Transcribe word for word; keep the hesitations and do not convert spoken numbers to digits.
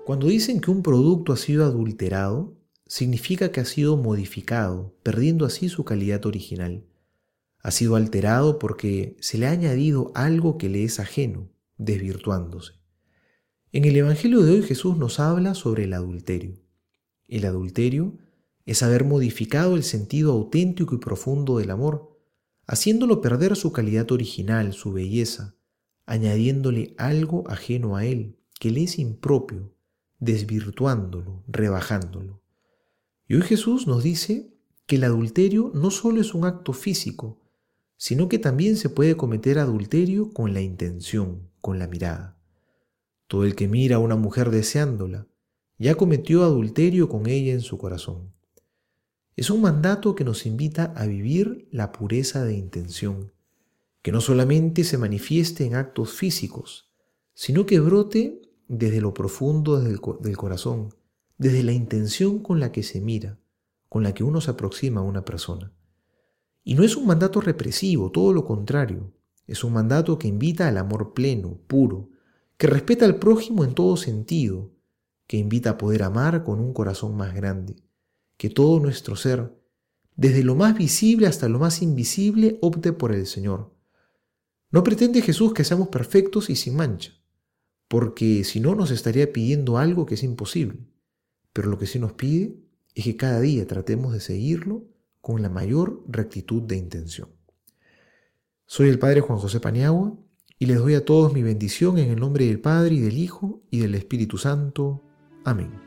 Cuando dicen que un producto ha sido adulterado, significa que ha sido modificado, perdiendo así su calidad original. Ha sido alterado porque se le ha añadido algo que le es ajeno, desvirtuándose. En el Evangelio de hoy Jesús nos habla sobre el adulterio. El adulterio es haber modificado el sentido auténtico y profundo del amor, haciéndolo perder su calidad original, su belleza, añadiéndole algo ajeno a él, que le es impropio, desvirtuándolo, rebajándolo. Y hoy Jesús nos dice que el adulterio no solo es un acto físico, sino que también se puede cometer adulterio con la intención, con la mirada. Todo el que mira a una mujer deseándola, ya cometió adulterio con ella en su corazón. Es un mandato que nos invita a vivir la pureza de intención, que no solamente se manifieste en actos físicos, sino que brote desde lo profundo del, del corazón, desde la intención con la que se mira, con la que uno se aproxima a una persona. Y no es un mandato represivo, todo lo contrario. Es un mandato que invita al amor pleno, puro, que respeta al prójimo en todo sentido, que invita a poder amar con un corazón más grande, que todo nuestro ser, desde lo más visible hasta lo más invisible, opte por el Señor. No pretende Jesús que seamos perfectos y sin mancha, porque si no nos estaría pidiendo algo que es imposible. Pero lo que sí nos pide es que cada día tratemos de seguirlo con la mayor rectitud de intención. Soy el Padre Juan José Paniagua y les doy a todos mi bendición en el nombre del Padre y del Hijo y del Espíritu Santo. Amén.